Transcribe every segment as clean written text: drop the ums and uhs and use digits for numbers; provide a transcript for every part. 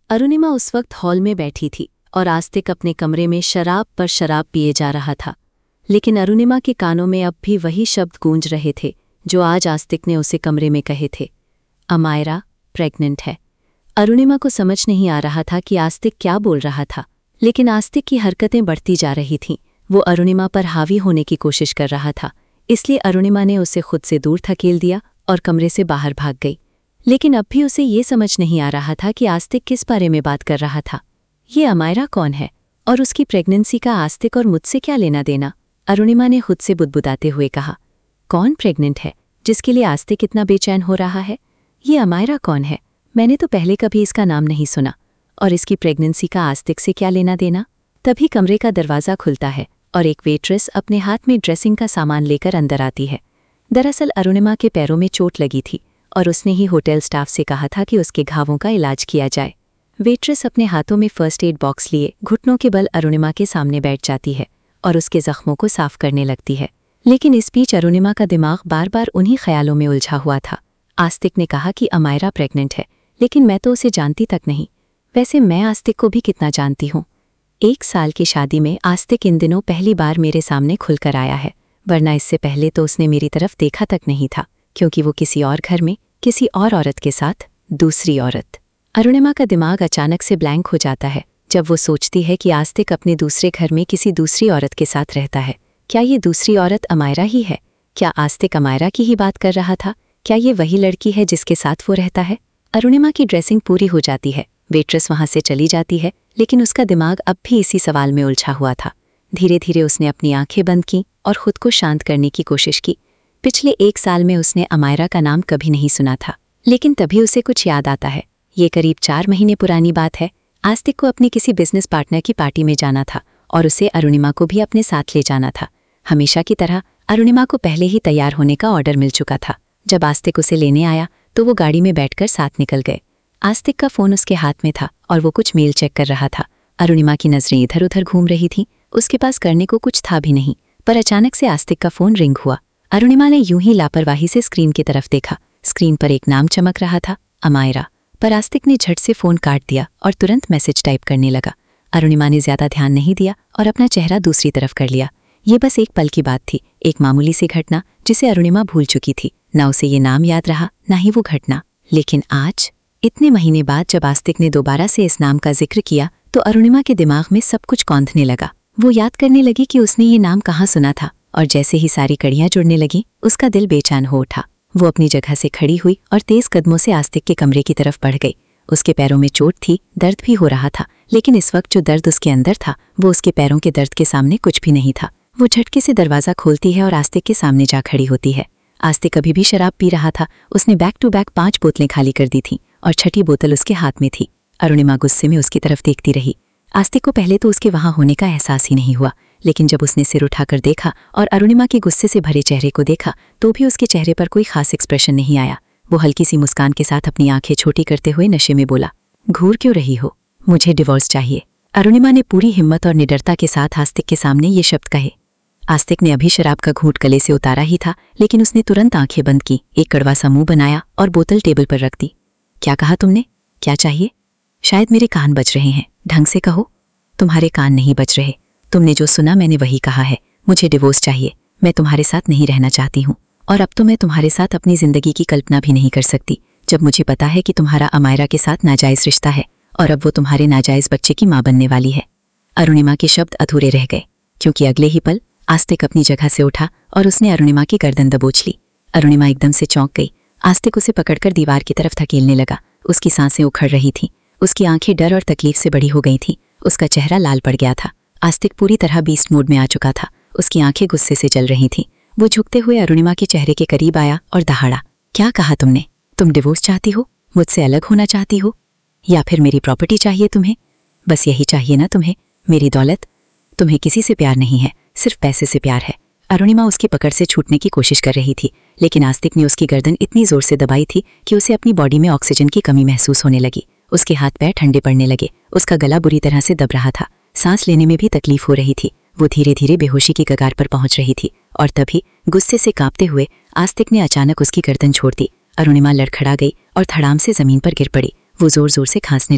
अरुणिमा उस वक्त हॉल में बैठी थी और आस्तिक अपने कमरे में शराब पर शराब पिए जा रहा था। लेकिन अरुणिमा के कानों में अब भी वही शब्द गूंज रहे थे जो आज आस्तिक ने उसे कमरे में कहे थे। अमायरा प्रेग्नेंट है। अरुणिमा को समझ नहीं आ रहा था कि आस्तिक क्या बोल रहा था, लेकिन आस्तिक की हरकतें बढ़ती जा रही थीं। वो अरुणिमा पर हावी होने की कोशिश कर रहा था, इसलिए अरुणिमा ने उसे खुद से दूर धकेल दिया और कमरे से बाहर भाग गई। लेकिन अब भी उसे ये समझ नहीं आ रहा था कि आस्तिक किस बारे में बात कर रहा था। ये अमायरा कौन है और उसकी प्रेगनेंसी का आस्तिक और मुझसे क्या लेना देना? अरुणिमा ने खुद से बुदबुदाते हुए कहा। कौन प्रेग्नेंट है जिसके लिए आस्तिक इतना बेचैन हो रहा है? ये अमायरा कौन है? मैंने तो पहले कभी इसका नाम नहीं सुना। और इसकी प्रेगनेंसी का आस्तिक से क्या लेना देना? तभी कमरे का दरवाज़ा खुलता है और एक वेट्रेस अपने हाथ में ड्रेसिंग का सामान लेकर अंदर आती है। दरअसल अरुणिमा के पैरों में चोट लगी थी और उसने ही होटल स्टाफ से कहा था कि उसके घावों का इलाज किया जाए। वेट्रेस अपने हाथों में फर्स्ट एड बॉक्स लिए घुटनों के बल अरुणिमा के सामने बैठ जाती है और उसके जख्मों को साफ करने लगती है। लेकिन इस बीच अरुणिमा का दिमाग बार बार उन्हीं ख्यालों में उलझा हुआ था। आस्तिक ने कहा कि अमायरा प्रेग्नेंट है, लेकिन मैं तो उसे जानती तक नहीं। वैसे मैं आस्तिक को भी कितना जानती हूँ। 1 साल की शादी में आस्तिक इन दिनों पहली बार मेरे सामने खुलकर आया है, वरना इससे पहले तो उसने मेरी तरफ देखा तक नहीं था, क्योंकि वो किसी और घर में किसी और औरत के साथ, दूसरी औरत। अरुणिमा का दिमाग अचानक से ब्लैंक हो जाता है जब वो सोचती है कि आस्तिक अपने दूसरे घर में किसी दूसरी औरत के साथ रहता है। क्या ये दूसरी औरत अमायरा ही है? क्या आस्तिक अमायरा की ही बात कर रहा था? क्या ये वही लड़की है जिसके साथ वो रहता है? अरुणिमा की ड्रेसिंग पूरी हो जाती है, वेट्रेस वहां से चली जाती है, लेकिन उसका दिमाग अब भी इसी सवाल में उलझा हुआ था। धीरे धीरे उसने अपनी आंखें बंद की और खुद को शांत करने की कोशिश की। पिछले 1 साल में उसने अमायरा का नाम कभी नहीं सुना था, लेकिन तभी उसे कुछ याद आता है। ये करीब 4 महीने पुरानी बात है। आस्तिक को अपने किसी बिजनेस पार्टनर की पार्टी में जाना था और उसे अरुणिमा को भी अपने साथ ले जाना था। हमेशा की तरह अरुणिमा को पहले ही तैयार होने का ऑर्डर मिल चुका था। जब आस्तिक उसे लेने आया तो वो गाड़ी में बैठकर साथ निकल गए। आस्तिक का फोन उसके हाथ में था और वो कुछ मेल चेक कर रहा था। अरुणिमा की नजरें इधर उधर घूम रही थीं। उसके पास करने को कुछ था भी नहीं, पर अचानक से आस्तिक का फोन रिंग हुआ। अरुणिमा ने यूं ही लापरवाही से स्क्रीन की तरफ देखा। स्क्रीन पर एक नाम चमक रहा था, अमायरा। पर आस्तिक ने झट से फोन काट दिया और तुरंत मैसेज टाइप करने लगा। अरुणिमा ने ज्यादा ध्यान नहीं दिया और अपना चेहरा दूसरी तरफ कर लिया। ये बस एक पल की बात थी, एक मामूली सी घटना जिसे अरुणिमा भूल चुकी थी। ना उसे ये नाम याद रहा, ना ही वो घटना। लेकिन आज, इतने महीने बाद, जब आस्तिक ने दोबारा से इस नाम का जिक्र किया तो अरुणिमा के दिमाग में सब कुछ कौंधने लगा। वो याद करने लगी कि उसने ये नाम कहाँ सुना था, और जैसे ही सारी कड़ियां जुड़ने लगी उसका दिल बेचैन हो उठा। वो अपनी जगह से खड़ी हुई और तेज कदमों से आस्तिक के कमरे की तरफ बढ़ गई। उसके पैरों में चोट थी, दर्द भी हो रहा था, लेकिन इस वक्त जो दर्द उसके अंदर था वो उसके पैरों के दर्द के सामने कुछ भी नहीं था। वो झटके से दरवाज़ा खोलती है और आस्तिक के सामने जा खड़ी होती है। आस्तिक अभी भी शराब पी रहा था। उसने बैक टू बैक 5 बोतलें खाली कर दी थीं और 6ठी बोतल उसके हाथ में थी। अरुणिमा गुस्से में उसकी तरफ देखती रही। आस्तिक को पहले तो उसके वहां होने का एहसास ही नहीं हुआ, लेकिन जब उसने सिर उठाकर देखा और अरुणिमा के गुस्से से भरे चेहरे को देखा तो भी उसके चेहरे पर कोई खास एक्सप्रेशन नहीं आया। वो हल्की सी मुस्कान के साथ अपनी आंखें छोटी करते हुए नशे में बोला, घूर क्यों रही हो? मुझे डिवोर्स चाहिए। अरुणिमा ने पूरी हिम्मत और निडरता के साथ आस्तिक के सामने ये शब्द कहे। आस्तिक ने अभी शराब का घूंट गले से उतारा ही था, लेकिन उसने तुरंत आंखें बंद की, एक कड़वा सा मुंह बनाया और बोतल टेबल पर रख दी। क्या कहा तुमने? क्या चाहिए? शायद मेरे कान बज रहे हैं, ढंग से कहो। तुम्हारे कान नहीं बज रहे। तुमने जो सुना मैंने वही कहा है। मुझे डिवोर्स चाहिए। मैं तुम्हारे साथ नहीं रहना चाहती हूँ, और अब तो मैं तुम्हारे साथ अपनी जिंदगी की कल्पना भी नहीं कर सकती, जब मुझे पता है कि तुम्हारा अमायरा के साथ नाजायज रिश्ता है और अब वो तुम्हारे नाजायज बच्चे की मां बनने वाली है। अरुणिमा के शब्द अधूरे रह गए, क्योंकि अगले ही पल आस्तिक अपनी जगह से उठा और उसने अरुणिमा की गर्दन दबोच ली। अरुणिमा एकदम से चौंक गई। आस्तिक उसे पकड़कर दीवार की तरफ धकेलने लगा। उसकी सांसें उखड़ रही थीं। उसकी आंखें डर और तकलीफ से बड़ी हो गई थीं। उसका चेहरा लाल पड़ गया था। आस्तिक पूरी तरह बीस्ट मोड में आ चुका था। उसकी आंखें गुस्से से जल रही थीं। वो झुकते हुए अरुणिमा के चेहरे के करीब आया और दहाड़ा, क्या कहा तुमने? तुम डिवोर्स चाहती हो? मुझसे अलग होना चाहती हो? या फिर मेरी प्रॉपर्टी चाहिए तुम्हें? बस यही चाहिए ना तुम्हें, मेरी दौलत? तुम्हें किसी से प्यार नहीं है, सिर्फ पैसे से प्यार है। अरुणिमा उसकी पकड़ से छूटने की कोशिश कर रही थी, लेकिन आस्तिक ने उसकी गर्दन इतनी जोर से दबाई थी कि उसे अपनी बॉडी में ऑक्सीजन की कमी महसूस होने लगी। उसके हाथ पैर ठंडे पड़ने लगे। उसका गला बुरी तरह से दब रहा था। सांस लेने में भी तकलीफ हो रही थी। वो धीरे धीरे बेहोशी की कगार पर पहुंच रही थी, और तभी गुस्से से कांपते हुए आस्तिक ने अचानक उसकी गर्दन छोड़ दी। अरुणिमा लड़खड़ा गई और धड़ाम से जमीन पर गिर पड़ी। वो जोर जोर से खांसने लगी।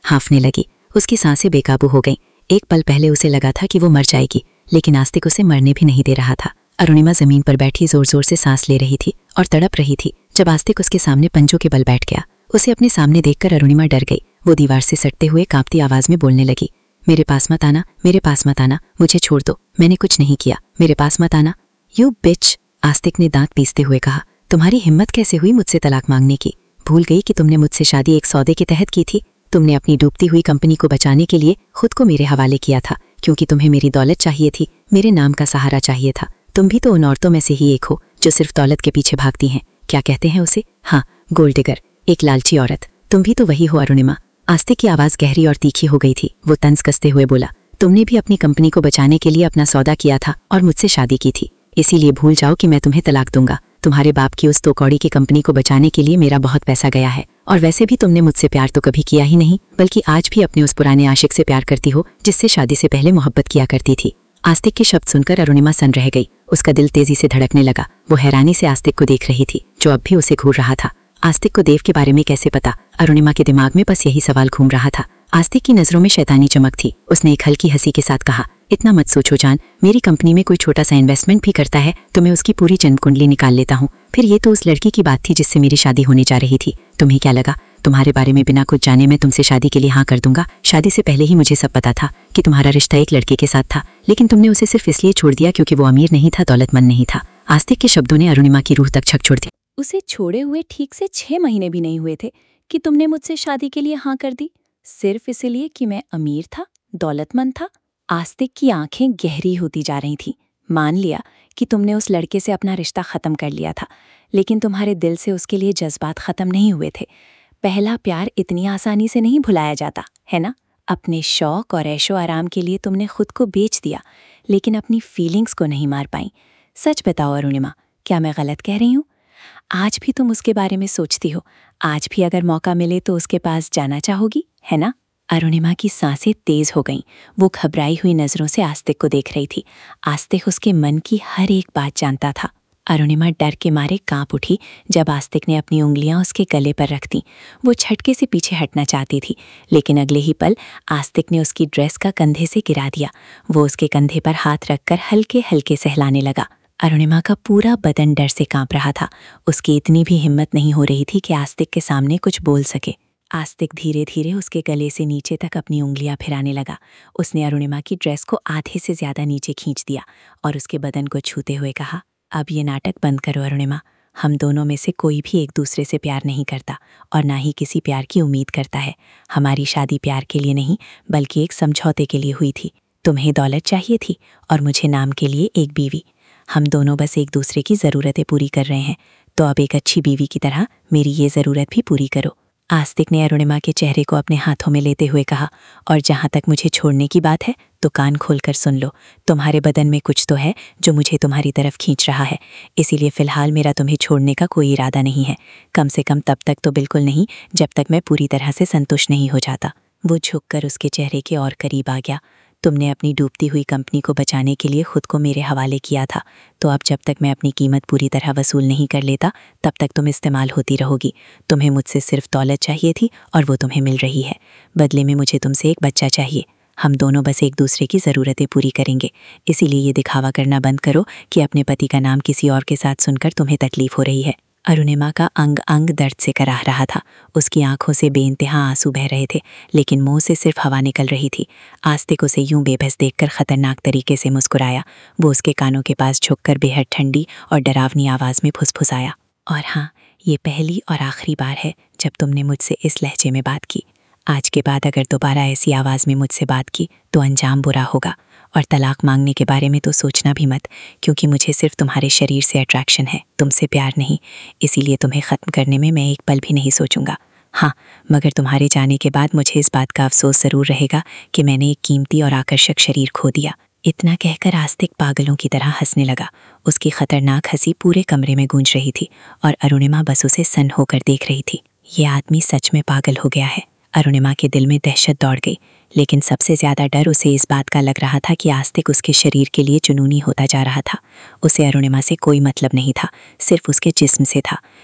हाँफने लगी। उसकी सांसें बेकाबू हो गईं। एक पल पहले उसे लगा था कि वो मर जाएगी, लेकिन आस्तिक उसे मरने भी नहीं दे रहा था। अरुणिमा जमीन पर बैठी जोर जोर से सांस ले रही थी और तड़प रही थी जब आस्तिक उसके सामने पंजों के बल बैठ गया। उसे अपने सामने देखकर अरुणिमा डर गई। वो दीवार से सटते हुए कांपती आवाज में बोलने लगी, मेरे पास मत आना, मेरे पास मत आना, मुझे छोड़ दो, मैंने कुछ नहीं किया, मेरे पास मत आना। यू बिच, आस्तिक ने दांत पीसते हुए कहा, तुम्हारी हिम्मत कैसे हुई मुझसे तलाक मांगने की? भूल गई कि तुमने मुझसे शादी एक सौदे के तहत की थी। तुमने अपनी डूबती हुई कंपनी को बचाने के लिए खुद को मेरे हवाले किया था, क्योंकि तुम्हें मेरी दौलत चाहिए थी, मेरे नाम का सहारा चाहिए था। तुम भी तो उन औरतों में से ही एक हो जो सिर्फ दौलत के पीछे भागती हैं। क्या कहते हैं उसे? हाँ, गोल्ड डिगर, एक लालची औरत। तुम भी तो वही हो अरुणिमा। आस्तिक की आवाज गहरी और तीखी हो गई थी। वो तंज कसते हुए बोला, तुमने भी अपनी कंपनी को बचाने के लिए अपना सौदा किया था और मुझसे शादी की थी। इसीलिए भूल जाओ कि मैं तुम्हें तलाक दूंगा। तुम्हारे बाप की उस दो कौड़ी की कंपनी को बचाने के लिए मेरा बहुत पैसा गया है। और वैसे भी तुमने मुझसे प्यार तो कभी किया ही नहीं, बल्कि आज भी अपने उस पुराने आशिक से प्यार करती हो जिससे शादी से पहले मोहब्बत किया करती थी। आस्तिक के शब्द सुनकर अरुणिमा सन रह गई। उसका दिल तेजी से धड़कने लगा। वो हैरानी से आस्तिक को देख रही थी, जो अब भी उसे घूर रहा था। आस्तिक को देव के बारे में कैसे पता? अरुणिमा के दिमाग में बस यही सवाल घूम रहा था। आस्तिक की नजरों में शैतानी चमक थी। उसने एक हल्की हंसी के साथ कहा, इतना मत सोचो जान, मेरी कंपनी में कोई छोटा सा इन्वेस्टमेंट भी करता है तो मैं उसकी पूरी जन्म कुंडली निकाल लेता हूँ। फिर ये तो उस लड़की की बात थी जिससे मेरी शादी होने जा रही थी। तुम्हें क्या लगा तुम्हारे बारे में बिना कुछ जाने मैं तुमसे शादी के लिए हाँ कर दूंगा? शादी से पहले ही मुझे सब पता था कि तुम्हारा रिश्ता एक लड़के के साथ था, लेकिन तुमने उसे सिर्फ इसलिए छोड़ दिया क्योंकि वो अमीर नहीं था, दौलतमंद नहीं था। आस्तिक के शब्दों ने अरुणिमा की रूह तक झकझोर दी। उसे छोड़े हुए ठीक से 6 महीने भी नहीं हुए थे कि तुमने मुझसे शादी के लिए हाँ कर दी, सिर्फ इसलिए कि मैं अमीर था, दौलतमंद था। आस्तिक की आंखें गहरी होती जा रही थीं। मान लिया कि तुमने उस लड़के से अपना रिश्ता खत्म कर लिया था, लेकिन तुम्हारे दिल से उसके लिए जज्बात खत्म नहीं हुए थे। पहला प्यार इतनी आसानी से नहीं भुलाया जाता, है ना? अपने शौक और ऐशो आराम के लिए तुमने खुद को बेच दिया, लेकिन अपनी फीलिंग्स को नहीं मार पाई। सच बताओ अरुणिमा, क्या मैं गलत कह रही हूँ? आज भी तुम उसके बारे में सोचती हो? आज भी अगर मौका मिले तो उसके पास जाना चाहोगी, है ना? अरुणिमा की सांसें तेज हो गईं। वो घबराई हुई नजरों से आस्तिक को देख रही थी। आस्तिक उसके मन की हर एक बात जानता था। अरुणिमा डर के मारे कांप उठी जब आस्तिक ने अपनी उंगलियां उसके गले पर रख दी। वो झटके से पीछे हटना चाहती थी, लेकिन अगले ही पल आस्तिक ने उसकी ड्रेस का कंधे से गिरा दिया। वो उसके कंधे पर हाथ रखकर हल्के हल्के सहलाने लगा। अरुणिमा का पूरा बदन डर से कांप रहा था। उसकी इतनी भी हिम्मत नहीं हो रही थी कि आस्तिक के सामने कुछ बोल सके। आस्तिक धीरे धीरे उसके गले से नीचे तक अपनी उंगलियां फिराने लगा। उसने अरुणिमा की ड्रेस को आधे से ज्यादा नीचे खींच दिया और उसके बदन को छूते हुए कहा, अब ये नाटक बंद करो अरुणिमा। हम दोनों में से कोई भी एक दूसरे से प्यार नहीं करता और ना ही किसी प्यार की उम्मीद करता है। हमारी शादी प्यार के लिए नहीं, बल्कि एक समझौते के लिए हुई थी। तुम्हें दौलत चाहिए थी और मुझे नाम के लिए एक बीवी। हम दोनों बस एक दूसरे की ज़रूरतें पूरी कर रहे हैं, तो अब एक अच्छी बीवी की तरह मेरी ये ज़रूरत भी पूरी करो। आस्तिक ने अरुणिमा के चेहरे को अपने हाथों में लेते हुए कहा, और जहाँ तक मुझे छोड़ने की बात है तो कान खोलकर सुन लो। तुम्हारे बदन में कुछ तो है जो मुझे तुम्हारी तरफ खींच रहा है, इसीलिए फ़िलहाल मेरा तुम्हें छोड़ने का कोई इरादा नहीं है। कम से कम तब तक तो बिल्कुल नहीं जब तक मैं पूरी तरह से संतुष्ट नहीं हो जाता। वो झुककर उसके चेहरे के और करीब आ गया। तुमने अपनी डूबती हुई कंपनी को बचाने के लिए खुद को मेरे हवाले किया था, तो अब जब तक मैं अपनी कीमत पूरी तरह वसूल नहीं कर लेता तब तक तुम इस्तेमाल होती रहोगी। तुम्हें मुझसे सिर्फ दौलत चाहिए थी और वो तुम्हें मिल रही है। बदले में मुझे तुमसे एक बच्चा चाहिए। हम दोनों बस एक दूसरे की ज़रूरतें पूरी करेंगे। इसीलिए ये दिखावा करना बंद करो कि अपने पति का नाम किसी और के साथ सुनकर तुम्हें तकलीफ हो रही है। अरुणिमा का अंग अंग दर्द से कराह रहा था। उसकी आंखों से बेइंतहा आंसू बह रहे थे, लेकिन मुंह से सिर्फ हवा निकल रही थी। आस्तिक उसे यूं बेबस देखकर खतरनाक तरीके से मुस्कुराया। वो उसके कानों के पास झुककर बेहद ठंडी और डरावनी आवाज़ में फुसफुसाया, और हाँ, ये पहली और आखिरी बार है जब तुमने मुझसे इस लहजे में बात की। आज के बाद अगर दोबारा ऐसी आवाज़ में मुझसे बात की तो अंजाम बुरा होगा। और तलाक मांगने के बारे में तो सोचना भी मत, क्योंकि मुझे सिर्फ तुम्हारे शरीर से अट्रैक्शन है, तुमसे प्यार नहीं। इसीलिए तुम्हें ख़त्म करने में मैं एक पल भी नहीं सोचूंगा। हाँ, मगर तुम्हारे जाने के बाद मुझे इस बात का अफसोस ज़रूर रहेगा कि मैंने एक कीमती और आकर्षक शरीर खो दिया। इतना कहकर आस्तिक पागलों की तरह हंसने लगा। उसकी खतरनाक हंसी पूरे कमरे में गूंज रही थी और अरुणिमा बस उसे सन्न होकर देख रही थी। ये आदमी सच में पागल हो गया है। अरुणिमा के दिल में दहशत दौड़ गई, लेकिन सबसे ज़्यादा डर उसे इस बात का लग रहा था कि आस्तिक उसके शरीर के लिए जुनूनी होता जा रहा था। उसे अरुणिमा से कोई मतलब नहीं था, सिर्फ उसके जिस्म से था।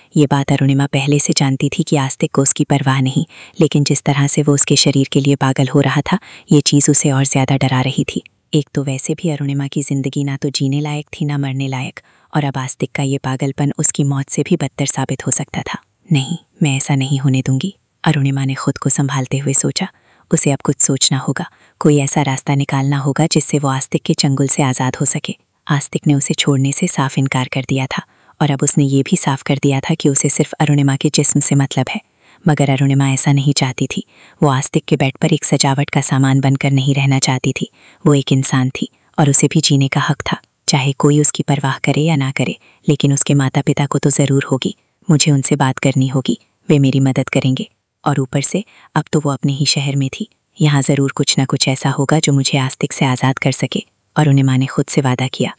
ये बात अरुणिमा पहले से जानती थी कि आस्तिक को उसकी परवाह नहीं, लेकिन जिस तरह से वो उसके शरीर के लिए पागल हो रहा था, ये चीज़ उसे और ज़्यादा डरा रही थी। एक तो वैसे भी अरुणिमा की ज़िंदगी ना तो जीने लायक थी ना मरने लायक, और अब आस्तिक का ये पागलपन उसकी मौत से भी बदतर साबित हो सकता था। नहीं, मैं ऐसा नहीं होने दूंगी, अरुणिमा ने खुद को संभालते हुए सोचा। उसे अब कुछ सोचना होगा, कोई ऐसा रास्ता निकालना होगा जिससे वो आस्तिक के चंगुल से आज़ाद हो सके। आस्तिक ने उसे छोड़ने से साफ इनकार कर दिया था, और अब उसने ये भी साफ कर दिया था कि उसे सिर्फ अरुणिमा के जिस्म से मतलब है। मगर अरुणिमा ऐसा नहीं चाहती थी। वो आस्तिक के बेड पर एक सजावट का सामान बनकर नहीं रहना चाहती थी। वो एक इंसान थी और उसे भी जीने का हक था, चाहे कोई उसकी परवाह करे या ना करे। लेकिन उसके माता पिता को तो ज़रूर होगी। मुझे उनसे बात करनी होगी, वे मेरी मदद करेंगे। और ऊपर से अब तो वो अपने ही शहर में थी। यहाँ ज़रूर कुछ ना कुछ ऐसा होगा जो मुझे आस्तिक से आज़ाद कर सके। अरुणिमा ने खुद से वादा किया।